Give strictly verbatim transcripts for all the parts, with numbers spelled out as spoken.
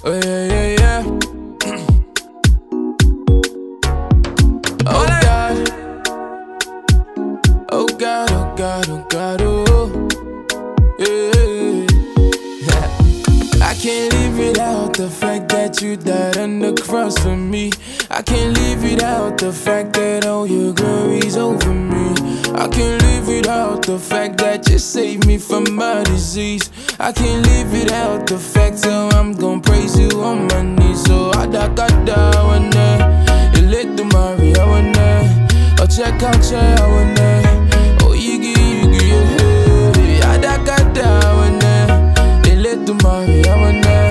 Oh yeah, yeah, yeah. Oh God. Oh God, oh God, oh God, oh. Yeah. I can't live without the fact that you died on the cross for me. I can't live without the fact that all your glory's over me. I can't live without the fact that you saved me from my disease. I can't live without the fact, so I'm gon' praise you on my knees. So I da da da wanna, ele tu Maria wanna, oh check out check wanna, oh yigi yigi yeah. I da da da wanna, ele tu Maria wanna,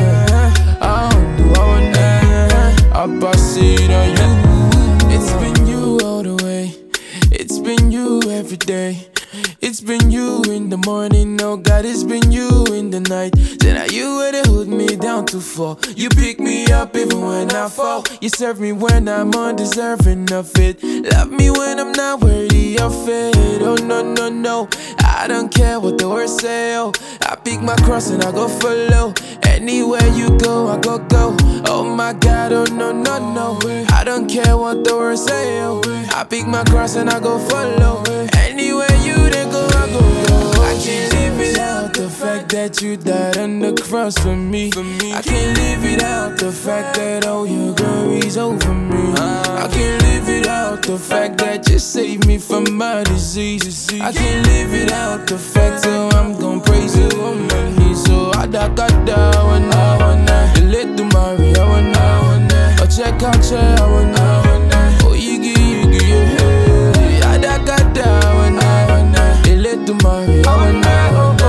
I don't do I wanna, I pass it on you. It's been you all the way. It's been you every day. It's been you in the morning, oh God, it's been you in the night. Then now you were to hold me down to fall. You pick me up even when I fall. You serve me when I'm undeserving of it. Love me when I'm not worthy of it. Oh no, no, no, I don't care what the words say, oh. I pick my cross and I go follow. Anywhere you go, I go, go. Oh my God, oh no, no, no, I don't care what the words say, oh. I pick my cross and I go follow. Anywhere you then go, I go, go. I can't live without the fact that you died on the cross for me. I can't live without the fact that all your glory's over me. I can't live without the fact that you saved me from my disease. I can't live without the fact, so I'm gon' praise you on my knees. So I da da da wanna, wanna, ele tu Maria wanna, wanna, oh check out check wanna, wanna, oh yigi yigi yeah. I da da da wanna, wanna, ele tu Maria wanna, wanna,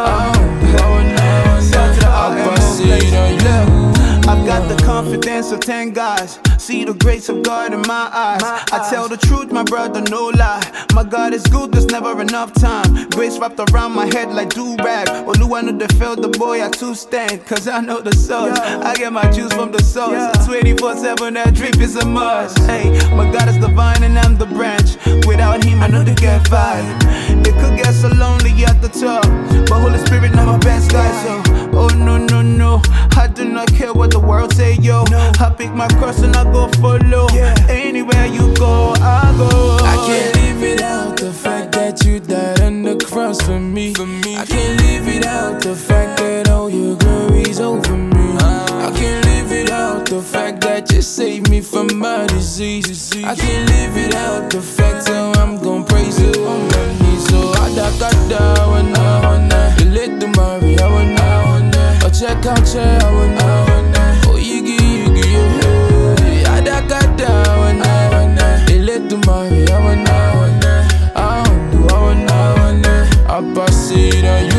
I wanna, I pass it on you. I've got the confidence of ten guys. See the grace of God in my eyes. I tell the truth, my brother, no lie. My God is good, there's never enough time. Grace wrapped around my head like do-rag. Oluwanu they felt the boy I too stand. Cause I know the source, I get my juice from the source. twenty-four seven, that drip is a must. Hey, my God is divine and I'm the branch. Without him, I know they get vibe. It could get so lonely at the top, but Holy Spirit, not my best guy. So, oh no, no, no, I do not care what the world say, yo. I pick my cross and I go follow. Anywhere you go, I go. I can't live without the fact that you died on the cross for me. I can't live without the fact that all your glory's over me. I can't live without the fact that you saved me from my disease. I can't live without the fact, so I'm gon' praise you on my knees. So I da da da wanna, wanna, ele tu Maria wanna, wanna, oh check out check wanna, wanna, oh yigi yigi yeah. I da da da wanna, wanna, ele tu Maria wanna, wanna, I don't do I wanna, wanna, I pass it on you.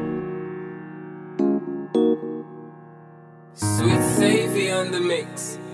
Sweet Savvy on the mix.